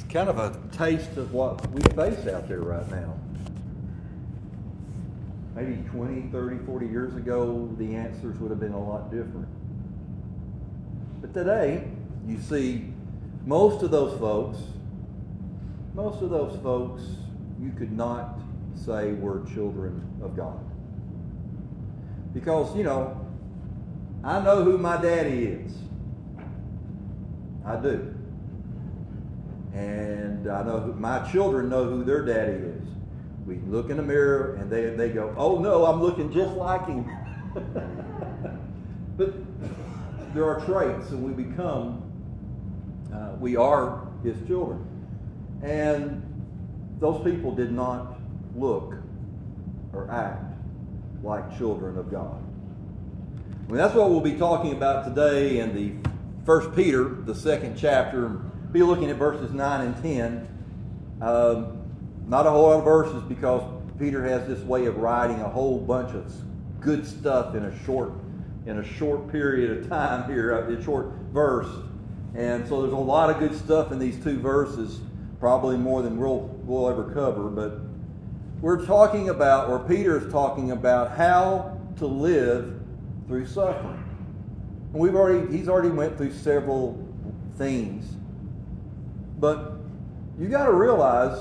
kind of a taste of what we face out there right now. Maybe 20, 30, 40 years ago, the answers would have been a lot different. But today, you see most of those folks, you could not say were children of God. Because, I know who my daddy is. I do. And I know my children know who their daddy is. We look in the mirror and they go, oh no, I'm looking just like him. But there are traits and we are his children. And those people did not look or act like children of God. I mean, that's what we'll be talking about today in the 1 Peter, the 2nd chapter. Be looking at verses 9 and 10. Not a whole lot of verses because Peter has this way of writing a whole bunch of good stuff in a short period of time here, a short verse. And so there's a lot of good stuff in these two verses, probably more than we'll ever cover. But we're talking about, or Peter is talking about, how to live through suffering. And he's already went through several themes. But you got to realize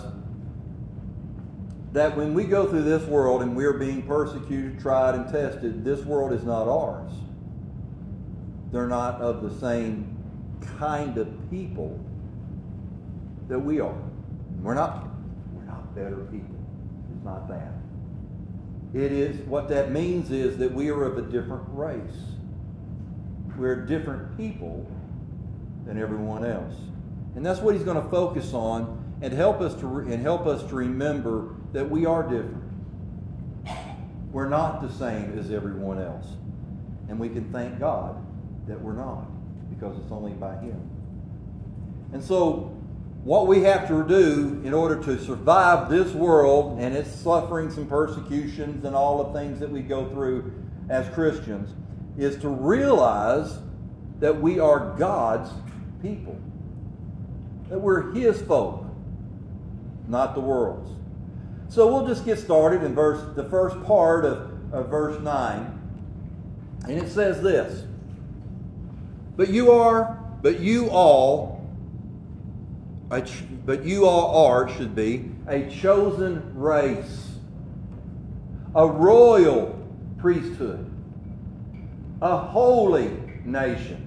that when we go through this world and we're being persecuted, tried, and tested, this world is not ours. They're not of the same kind of people that we are. We're not better people. It's not that. It is, what that means is that we are of a different race. We're different people than everyone else. And that's what he's going to focus on and help us to remember that we are different. We're not the same as everyone else. And we can thank God that we're not, because it's only by him. And so what we have to do in order to survive this world and its sufferings and persecutions and all the things that we go through as Christians is to realize that we are God's people. That we're his folk, not the world's. So we'll just get started in the first part of verse 9. And it says this: But you all are, should be, a chosen race, a royal priesthood, a holy nation.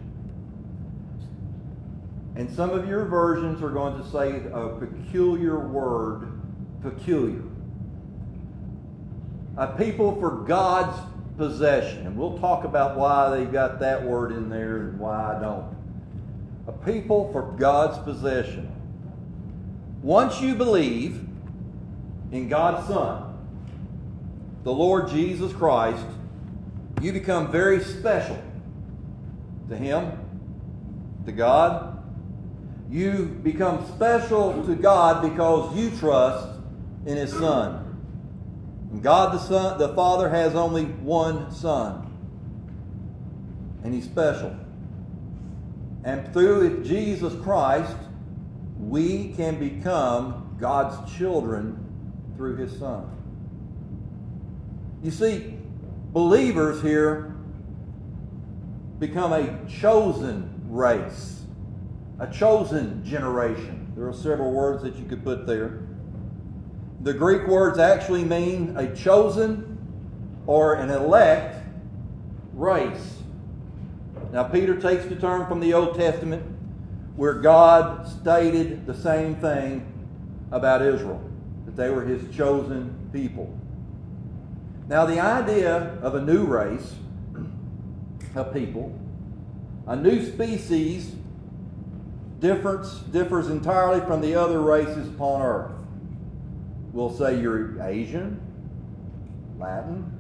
And some of your versions are going to say a peculiar word, peculiar. A people for God's possession. And we'll talk about why they've got that word in there and why I don't. A people for God's possession. Once you believe in God's Son, the Lord Jesus Christ, you become very special to him, to God. You become special to God because you trust in his Son. And God the Father has only one Son. And he's special. And through Jesus Christ, we can become God's children through his Son. You see, believers here become a chosen race. A chosen generation. There are several words that you could put there. The Greek words actually mean a chosen or an elect race. Now, Peter takes the term from the Old Testament where God stated the same thing about Israel, that they were his chosen people. Now, the idea of a new race of people, a new species, differs entirely from the other races upon earth. We'll say you're Asian, Latin,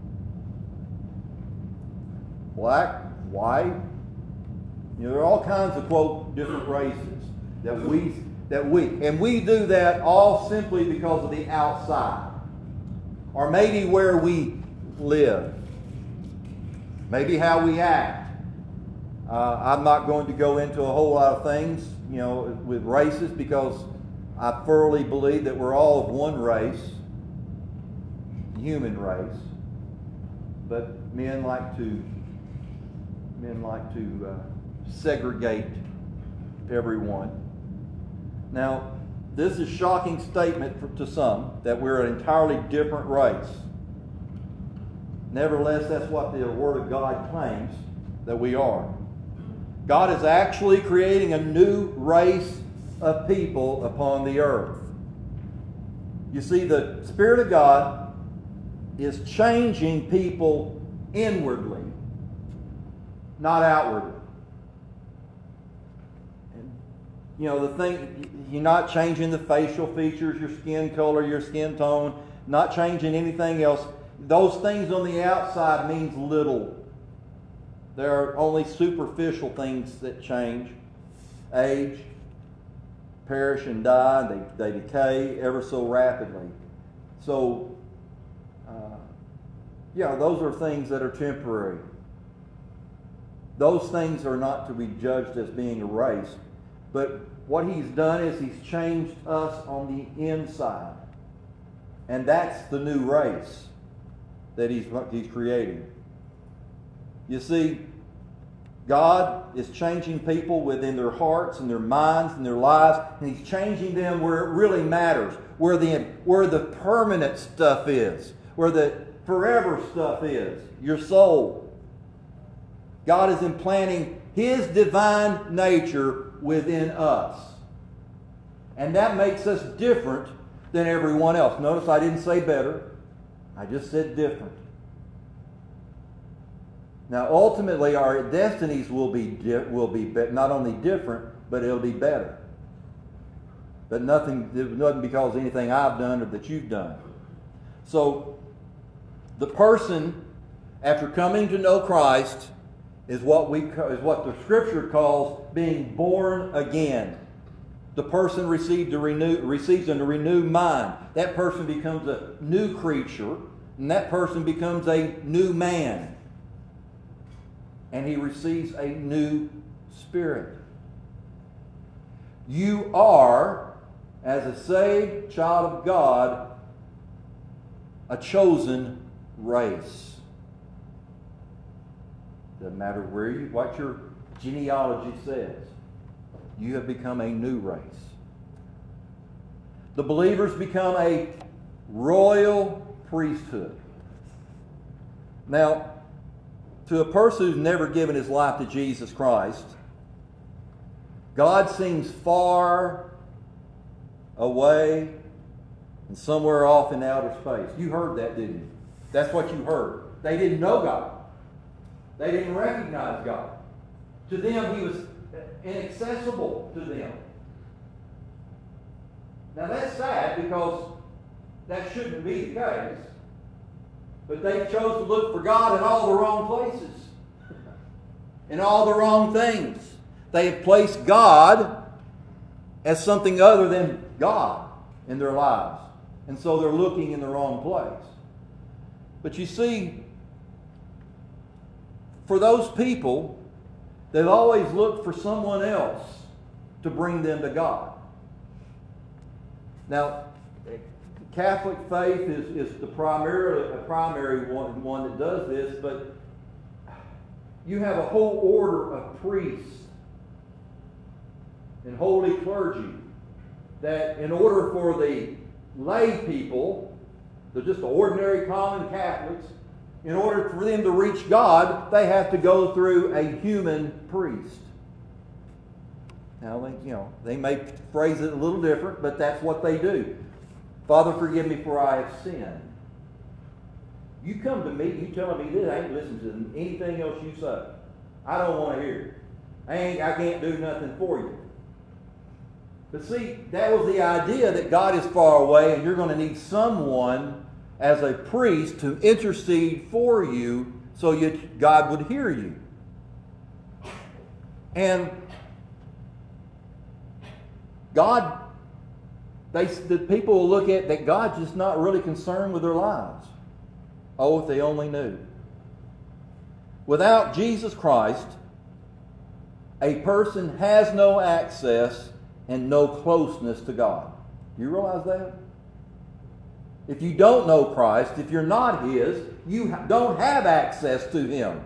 black, white. There are all kinds of, quote, different races that we do that all simply because of the outside. Or maybe where we live. Maybe how we act. I'm not going to go into a whole lot of things with races, because I thoroughly believe that we're all of one race, human race, but men like to segregate everyone. Now, this is a shocking statement to some, that we're an entirely different race. Nevertheless, that's what the Word of God claims that we are. God is actually creating a new race of people upon the earth. You see, the Spirit of God is changing people inwardly, not outwardly. And, the thing, you're not changing the facial features, your skin color, your skin tone, not changing anything else. Those things on the outside means little. There are only superficial things that change. Age, perish and die, they decay ever so rapidly. So, those are things that are temporary. Those things are not to be judged as being erased. But what He's done is He's changed us on the inside. And that's the new race that He's creating. You see, God is changing people within their hearts and their minds and their lives, and He's changing them where it really matters, where the permanent stuff is, where the forever stuff is, your soul. God is implanting His divine nature within us. And that makes us different than everyone else. Notice I didn't say better. I just said different. Now, ultimately, our destinies will be not only different, but it'll be better. But nothing because of anything I've done or that you've done. So, the person, after coming to know Christ, is what the Scripture calls being born again. The person receives a renewed mind. That person becomes a new creature, and that person becomes a new man. And he receives a new spirit. You are, as a saved child of God, a chosen race. Doesn't matter what your genealogy says. You have become a new race. The believers become a royal priesthood. Now, to a person who's never given his life to Jesus Christ, God seems far away and somewhere off in outer space. You heard that, didn't you? That's what you heard. They didn't know God. They didn't recognize God. To them, He was inaccessible to them. Now that's sad, because that shouldn't be the case. But they chose to look for God in all the wrong places, in all the wrong things. They have placed God as something other than God in their lives. And so they're looking in the wrong place. But you see, for those people, they've always looked for someone else to bring them to God. Now, Catholic faith is the primary one that does this, but you have a whole order of priests and holy clergy that, in order for the lay people, they're just ordinary common Catholics, in order for them to reach God, they have to go through a human priest. Now, they may phrase it a little different, but that's what they do. Father, forgive me for I have sinned. You come to me, you telling me this, I ain't listening to anything else you say. I don't want to hear it. I can't do nothing for you. But see, that was the idea, that God is far away and you're going to need someone as a priest to intercede for you so God would hear you. And God, the people will look at that God's just not really concerned with their lives. Oh, if they only knew. Without Jesus Christ, a person has no access and no closeness to God. Do you realize that? If you don't know Christ, if you're not His, you don't have access to Him.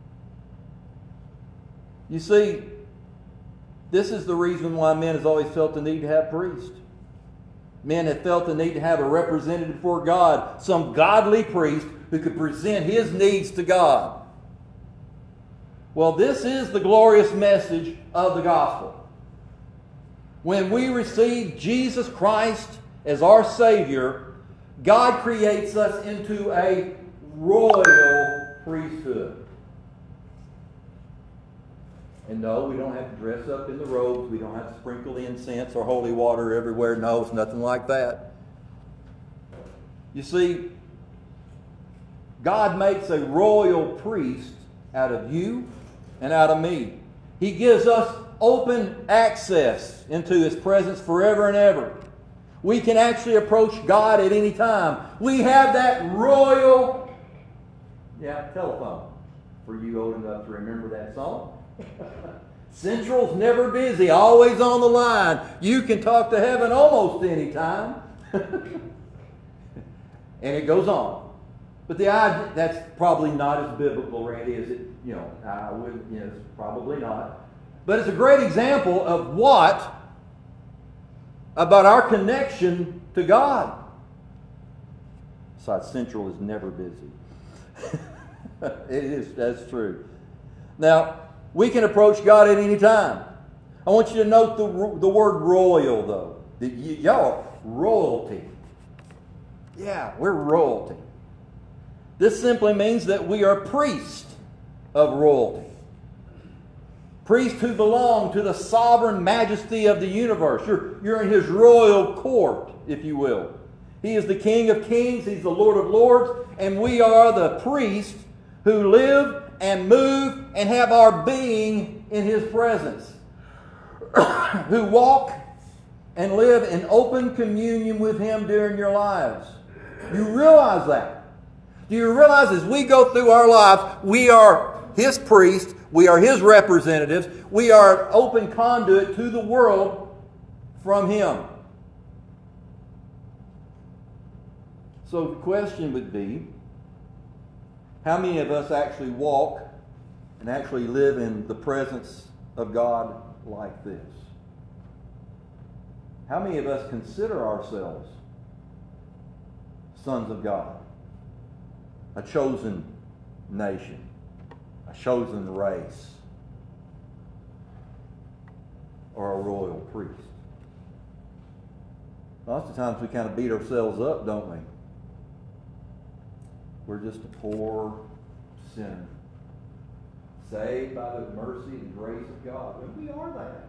You see, this is the reason why men have always felt the need to have priests. Men have felt the need to have a representative before God, some godly priest who could present his needs to God. Well, this is the glorious message of the gospel. When we receive Jesus Christ as our Savior, God creates us into a royal priesthood. And no, we don't have to dress up in the robes. We don't have to sprinkle incense or holy water everywhere. No, it's nothing like that. You see, God makes a royal priest out of you and out of me. He gives us open access into His presence forever and ever. We can actually approach God at any time. We have that royal telephone. For you old enough to remember that song. Central's never busy, always on the line. You can talk to heaven almost any time. And it goes on. But the idea, that's probably not as biblical, Randy, as it, it's probably not. But it's a great example of what about our connection to God. Besides, Central is never busy. That's true. Now, we can approach God at any time. I want you to note the word royal, though. Y'all, royalty. Yeah, we're royalty. This simply means that we are priests of royalty. Priests who belong to the sovereign majesty of the universe. You're in His royal court, if you will. He is the King of kings. He's the Lord of lords. And we are the priests who live and move and have our being in His presence. Who walk and live in open communion with Him during your lives. You realize that? Do you realize as we go through our lives, we are His priests, we are His representatives, we are an open conduit to the world from Him. So the question would be, how many of us actually walk and actually live in the presence of God like this? How many of us consider ourselves sons of God? A chosen nation, a chosen race, or a royal priest? Lots of times we kind of beat ourselves up, don't we? We're just a poor sinner, saved by the mercy and grace of God. And we are that.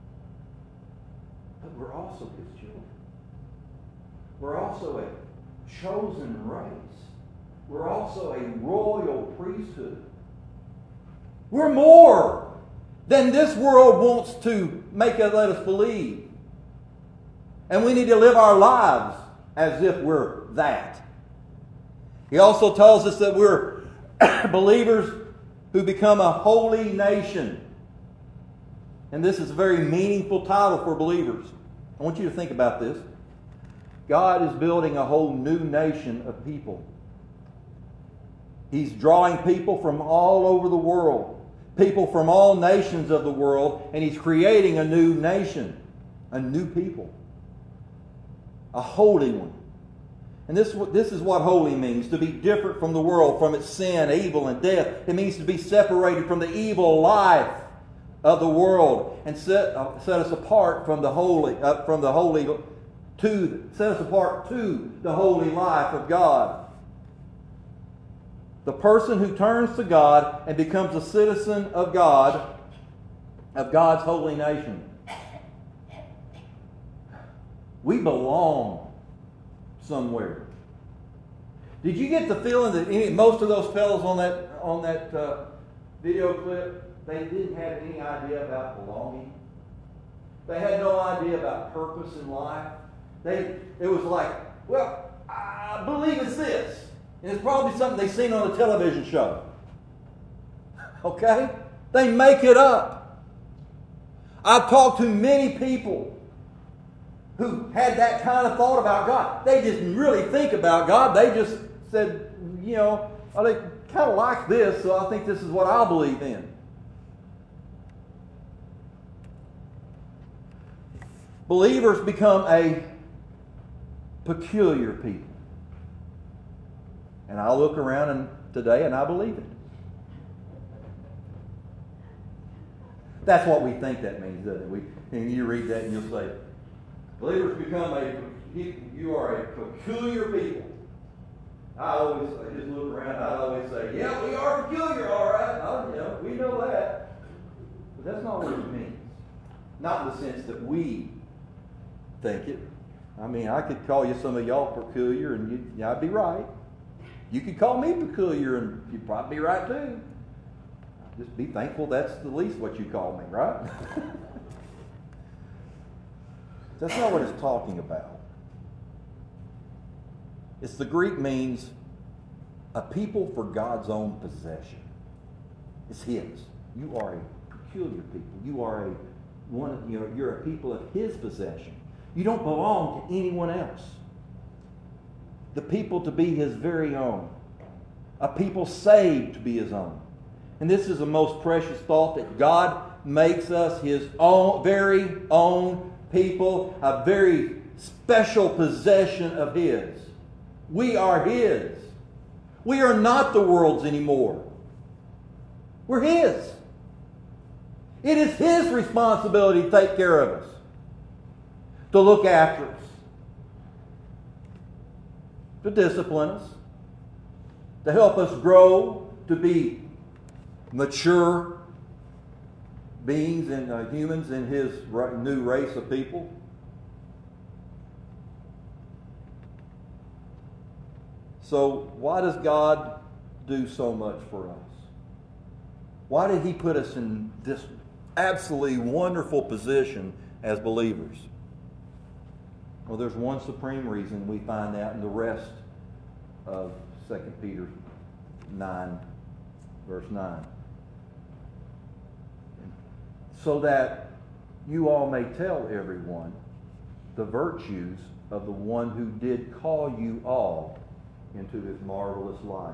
But we're also His children. We're also a chosen race. We're also a royal priesthood. We're more than this world wants to let us believe. And we need to live our lives as if we're that. He also tells us that we're believers who become a holy nation. And this is a very meaningful title for believers. I want you to think about this. God is building a whole new nation of people. He's drawing people from all over the world, people from all nations of the world, and He's creating a new nation, a new people, a holy one. And this is what holy means, to be different from the world, from its sin, evil, and death. It means to be separated from the evil life of the world and set us apart from the holy, set us apart to the holy life of God. The person who turns to God and becomes a citizen of God, of God's holy nation. We belong somewhere. Did you get the feeling that most of those fellows on that video clip, they didn't have any idea about belonging? They had no idea about purpose in life. It was like, well, I believe it's this. And it's probably something they've seen on a television show. Okay? They make it up. I've talked to many people who had that kind of thought about God. They didn't really think about God. They just said, well, they kind of like this, so I think this is what I'll believe in. Believers become a peculiar people. And I look around today and I believe it. That's what we think that means, doesn't it? And you read that and you'll say, believers become you are a peculiar people. I just look around, I always say, yeah, we are peculiar, all right. We know that. But that's not what it means. Not in the sense that we think it. I mean, I could call you some of y'all peculiar and I'd be right. You could call me peculiar and you'd probably be right too. Just be thankful that's the least what you call me, right? That's not what it's talking about. It's the Greek means a people for God's own possession. It's His. You are a peculiar people. You are you're a people of His possession. You don't belong to anyone else. The people to be His very own. A people saved to be His own. And this is a most precious thought that God makes us His own, very own people, a very special possession of His. We are His. We are not the world's anymore. We're His. It is His responsibility to take care of us, to look after us, to discipline us, to help us grow, to be mature beings and humans in His new race of people. So why does God do so much for us? Why did He put us in this absolutely wonderful position as believers? Well, there's one supreme reason. We find that in the rest of 2 Peter 9, verse 9. So that you all may tell everyone the virtues of the one who did call you all into His marvelous light.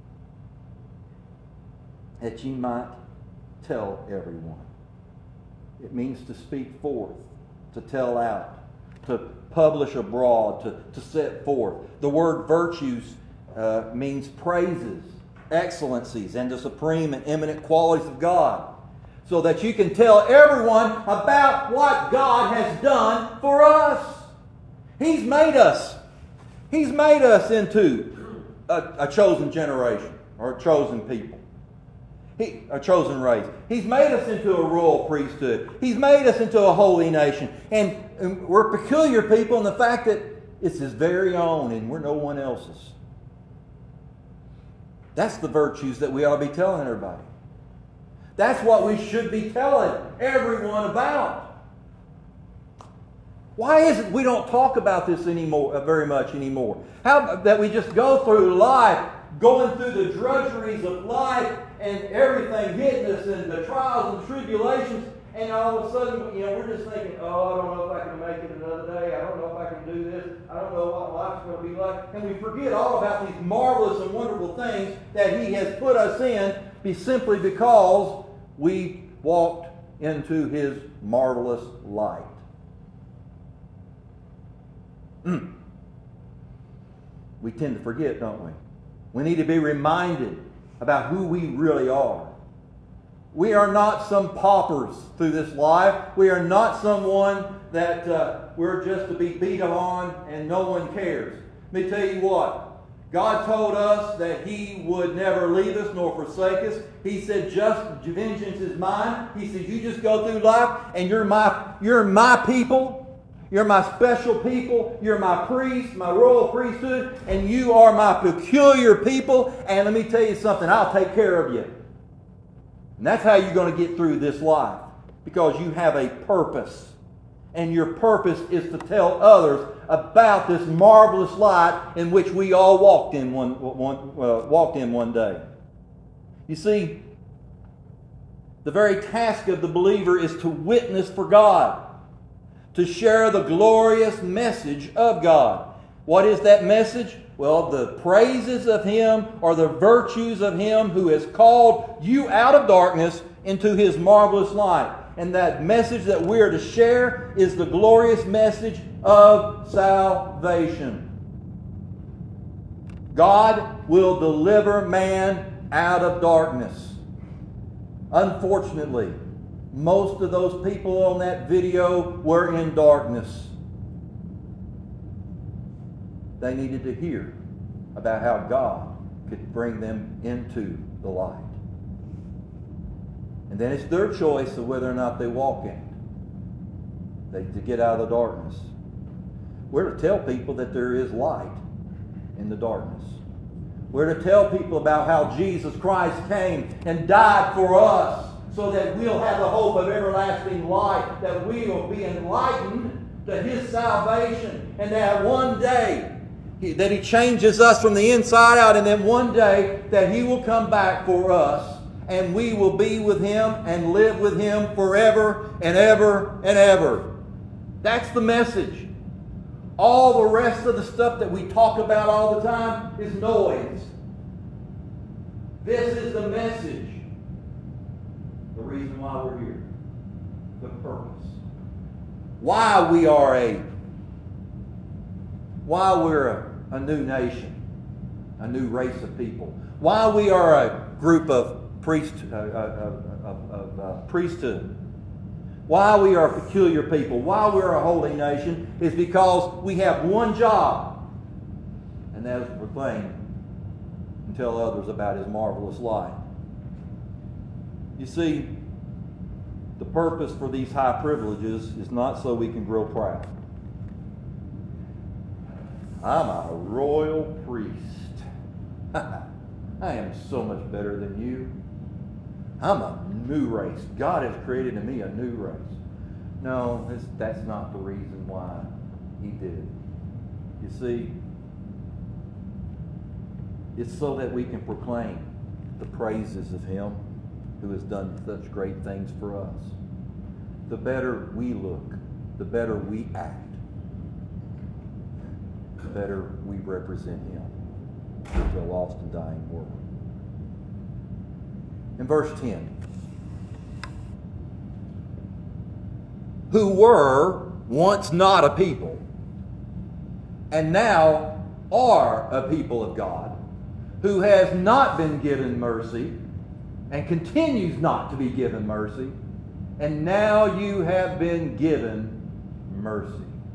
That ye might tell everyone. It means to speak forth, to tell out, to publish abroad, to set forth. The word virtues means praises, excellencies, and the supreme and eminent qualities of God. So that you can tell everyone about what God has done for us. He's made us. He's made us into a chosen generation or a chosen people. A chosen race. He's made us into a royal priesthood. He's made us into a holy nation. And we're peculiar people in the fact that it's His very own and we're no one else's. That's the virtues that we ought to be telling everybody. That's what we should be telling everyone about. Why is it we don't talk about this anymore, very much anymore? How that we just go through life, going through the drudgeries of life and everything hitting us and the trials and tribulations, and all of a sudden, we're just thinking, oh, I don't know if I can make it another day. I don't know if I can do this. I don't know what life's going to be like. And we forget all about these marvelous and wonderful things that He has put us in simply because we walked into His marvelous light. We tend to forget, don't we? We need to be reminded about who we really are. We are not some paupers through this life. We are not someone that we're just to be beat on and no one cares. Let me tell you what. God told us that He would never leave us nor forsake us. He said, just vengeance is mine. He said, you just go through life and you're my people. You're my special people. You're my priest, my royal priesthood, and you are my peculiar people. And let me tell you something, I'll take care of you. And that's how you're going to get through this life, because you have a purpose. And your purpose is to tell others about this marvelous light in which we all walked in one day. You see, The very task of the believer is to witness for God, to share the glorious message of God. What is that message? Well, the praises of Him or the virtues of Him who has called you out of darkness into His marvelous light. And that message that we are to share is the glorious message of salvation. God will deliver man out of darkness. Unfortunately, most of those people on that video were in darkness. They needed to hear about how God could bring them into the light. And then it's their choice of whether or not they walk in it, to get out of the darkness. We're to tell people that there is light in the darkness. We're to tell people about how Jesus Christ came and died for us so that we'll have the hope of everlasting life, that we will be enlightened to His salvation, and that one day that He changes us from the inside out, and then one day that He will come back for us and we will be with Him and live with Him forever and ever and ever. That's the message. All the rest of the stuff that we talk about all the time is noise. This is the message. The reason why we're here. The purpose. Why we're a new nation. A new race of people. Why we are a group of priesthood. Why we are a peculiar people, why we're a holy nation, is because we have one job, and that is to proclaim and tell others about His marvelous light. You see, the purpose for these high privileges is not so we can grow proud. I'm a royal priest. I am so much better than you. I'm a new race. God has created in me a new race. No, that's not the reason why He did it. You see, it's so that we can proclaim the praises of Him who has done such great things for us. The better we look, the better we act, the better we represent Him to a lost and dying world. In verse 10, who were once not a people, and now are a people of God, who has not been given mercy, and continues not to be given mercy, and now you have been given mercy.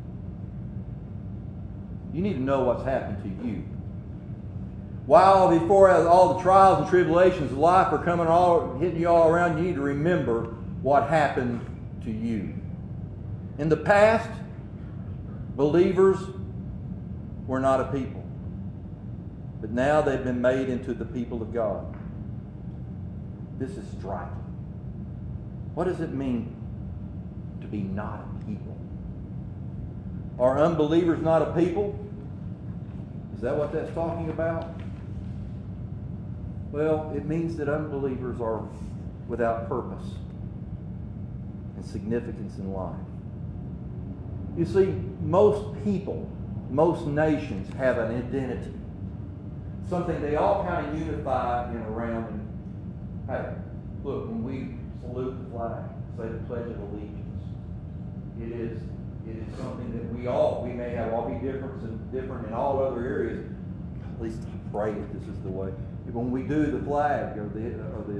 You need to know what's happened to you. While before all the trials and tribulations of life are hitting you all around, you need to remember what happened to you. In the past, believers were not a people. But now they've been made into the people of God. This is striking. What does it mean to be not a people? Are unbelievers not a people? Is that what that's talking about? Well, it means that unbelievers are without purpose and significance in life. You see, most people, most nations have an identity. Something they all kind of unify in around. And, hey, look, when we salute the flag, say the Pledge of Allegiance, it is something that we may have all be different in all other areas. At least I pray that this is the way. When we do the flag or the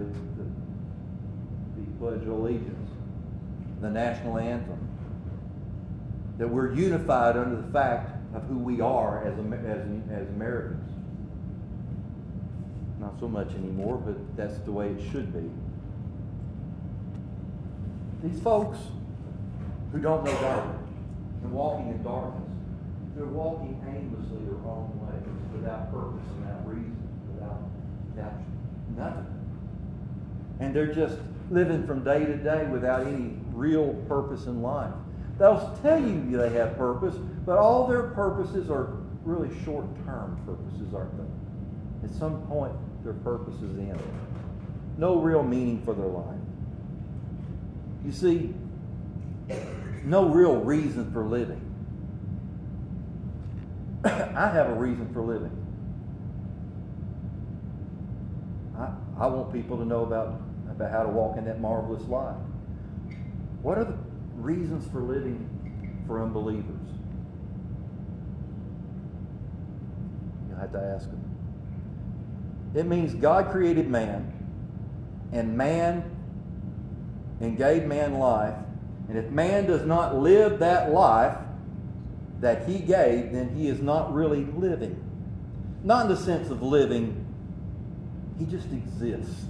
Pledge of Allegiance, the national anthem, that we're unified under the fact of who we are as Americans. Not so much anymore, but that's the way it should be. These folks who don't know God and walking in darkness, they're walking aimlessly their own way, without purpose and without reason, without nothing. And they're just living from day to day without any real purpose in life. They'll tell you they have purpose, but all their purposes are really short-term purposes, aren't they? At some point, their purpose is in. No real meaning for their life. You see, no real reason for living. I have a reason for living. I want people to know about how to walk in that marvelous life. What are the reasons for living for unbelievers? You'll have to ask them. It means God created man, and gave man life. And if man does not live that life that he gave, then he is not really living. Not in the sense of living, he just exists.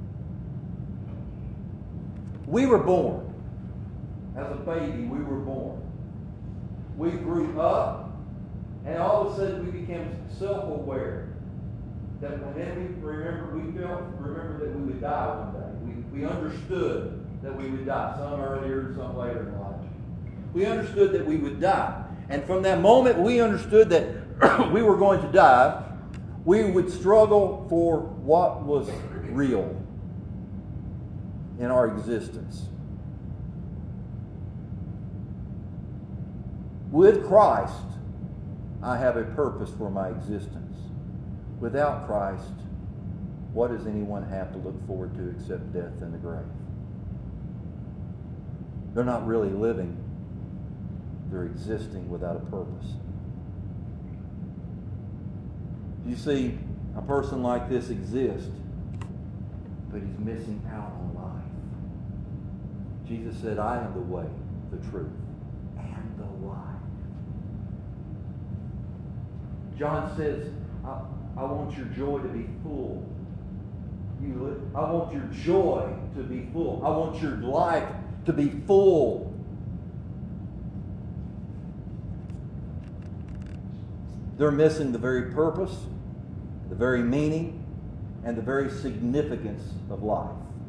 We were born. As a baby, we were born. We grew up, and all of a sudden we became self-aware that whenever we remember that we would die one day. We understood that we would die, some earlier, some later in life. We understood that we would die. And from that moment we understood that we were going to die, we would struggle for what was real in our existence. With Christ, I have a purpose for my existence. Without Christ, what does anyone have to look forward to except death and the grave? They're not really living. They're existing without a purpose. You see, a person like this exists, but he's missing out on life. Jesus said, I am the way, the truth, and the life. John says, I want your joy to be full. I want your joy to be full. I want your life to be full. They're missing the very purpose, the very meaning, and the very significance of life.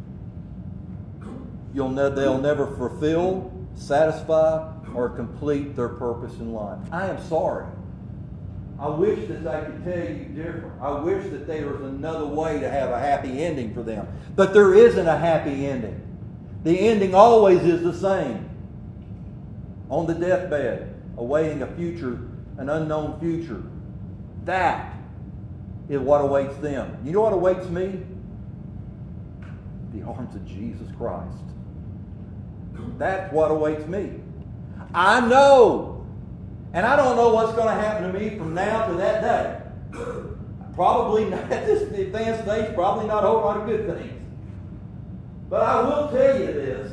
They'll never fulfill, satisfy, or complete their purpose in life. I am sorry. I wish that I could tell you different. I wish that there was another way to have a happy ending for them. But there isn't a happy ending. The ending always is the same. On the deathbed, awaiting a future, an unknown future. That is what awaits them. You know what awaits me? The arms of Jesus Christ. That's what awaits me. I know. And I don't know what's going to happen to me from now to that day. Probably not, at this advanced stage, probably not a whole lot of good things. But I will tell you this.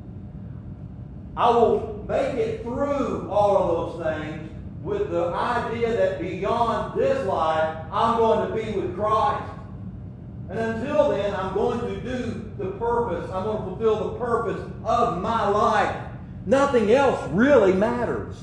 I will make it through all of those things with the idea that beyond this life, I'm going to be with Christ. And until then, I'm going to do the purpose. I'm going to fulfill the purpose of my life. Nothing else really matters.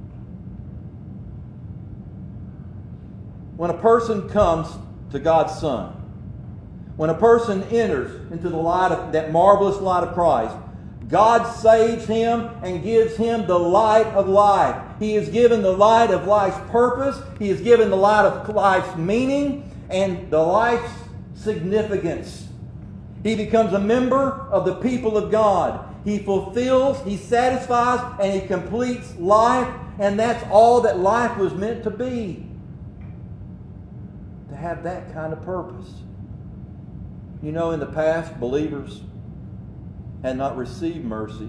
When a person comes to God's Son, when a person enters into the light of that marvelous light of Christ, God saves him and gives him the light of life. He is given the light of life's purpose. He is given the light of life's meaning and the life's significance. He becomes a member of the people of God. He fulfills, he satisfies, and he completes life, and that's all that life was meant to be. To have that kind of purpose. You know, in the past, believers had not received mercy.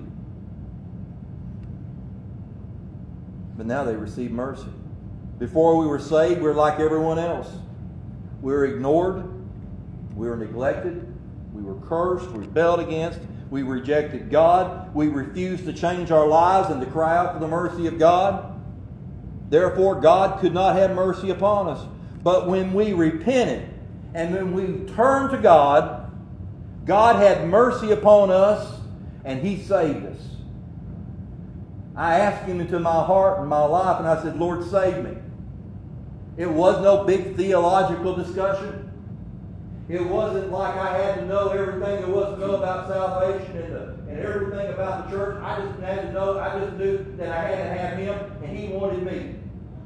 But now they receive mercy. Before we were saved, we were like everyone else. We were ignored. We were neglected. We were cursed. We rebelled against. We rejected God. We refused to change our lives and to cry out for the mercy of God. Therefore, God could not have mercy upon us. But when we repented and when we turned to God, God had mercy upon us and He saved us. I asked Him into my heart and my life and I said, Lord, save me. It was no big theological discussion. It wasn't like I had to know everything there was to know about salvation and everything about the church. I just had to know, I just knew that I had to have Him and He wanted me.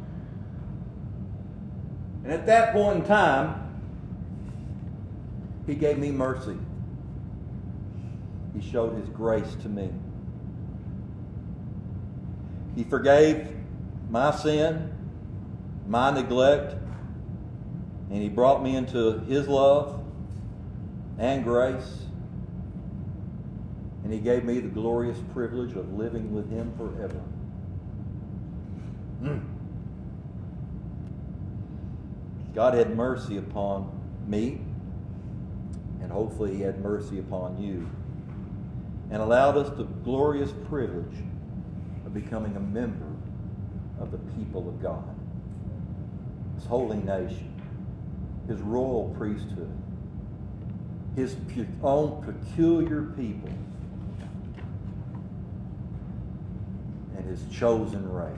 And at that point in time, He gave me mercy. He showed His grace to me. He forgave my sin, my neglect, and He brought me into His love and grace. And He gave me the glorious privilege of living with Him forever. God had mercy upon me, and hopefully He had mercy upon you, and allowed us the glorious privilege of becoming a member of the people of God, His holy nation, His royal priesthood, His own peculiar people, and His chosen race.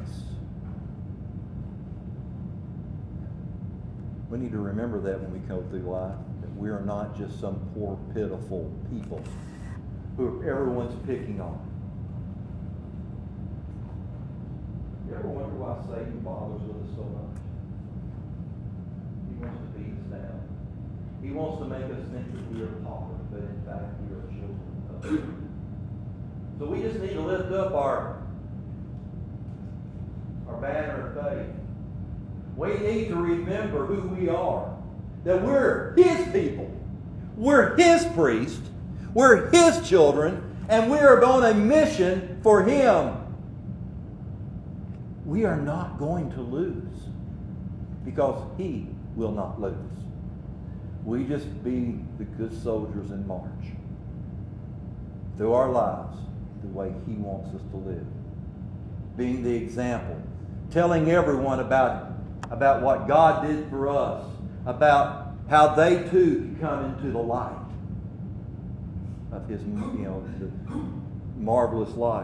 We need to remember that when we go through life, that we are not just some poor, pitiful people who everyone's picking on. You ever wonder why Satan bothers with us so much? He wants to beat us down. He wants to make us think that we are paupers, but in fact we are children of God. So we just need to lift up our banner of faith. We need to remember who we are. That we're His people. We're His priests. We're His children. And we are on a mission for Him. We are not going to lose. Because He will not lose. We just be the good soldiers in march. Through our lives, the way He wants us to live. Being the example. Telling everyone about what God did for us, about how they too can come into the light of His, the marvelous light.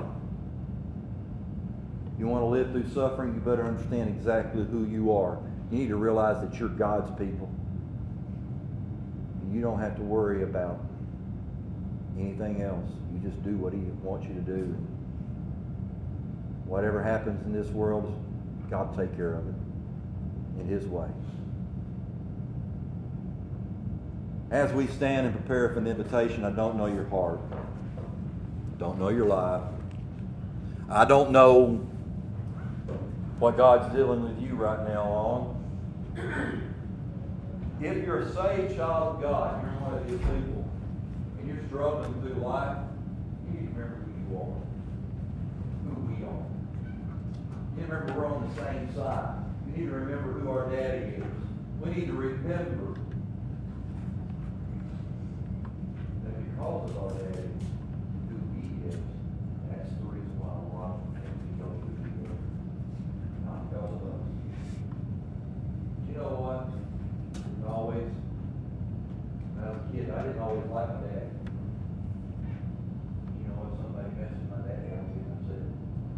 You want to live through suffering, you better understand exactly who you are. You need to realize that you're God's people. And you don't have to worry about anything else. You just do what He wants you to do. Whatever happens in this world, God will take care of it in His way. As we stand and prepare for an invitation, I don't know your heart. I don't know your life. I don't know what God's dealing with you right now on. If you're a saved child of God, you're one of His people, and you're struggling through life, you need to remember who you are, who we are. You need to remember we're on the same side. We need to remember who our daddy is. We need to remember that because of our daddy, who He is, that's the reason why a lot of things we go through together. Not because of us. You know what? Always, when I was a kid, I didn't always like my dad. You know what? Somebody messed with my daddy, I was getting upset.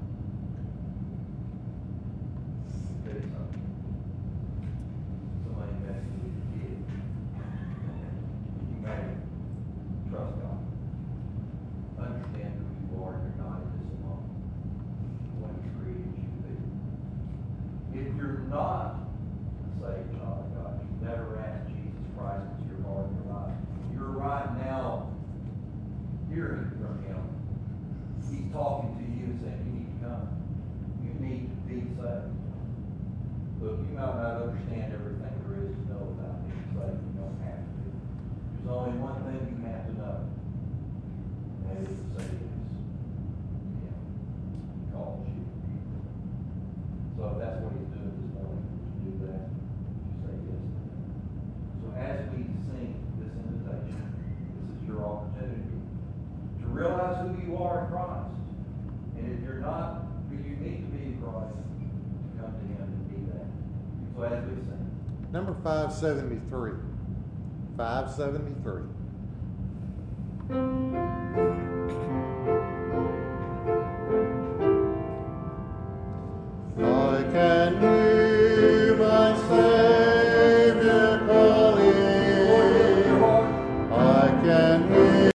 Tell you something. Somebody messed with your kid. You may trust God. Understand who you are. You're not in this alone. What He created you to be. If you're not a saved child of God, you've never asked Jesus Christ into your heart and your life. You're right now hearing from Him. He's talking to you and saying, you need to come. You need to be saved. Look, you might not understand everything there is to know about being saved. You don't have to. There's only one thing you have to know. And that is to say yes. He calls you. So if that's what He's doing this morning, would you do that? Say yes to Him. So as we sing this invitation, this is your opportunity to realize who you are in Christ. And if you're not who you need to be in Christ, to come to Him and be that. So as we sing. Number 573. 573.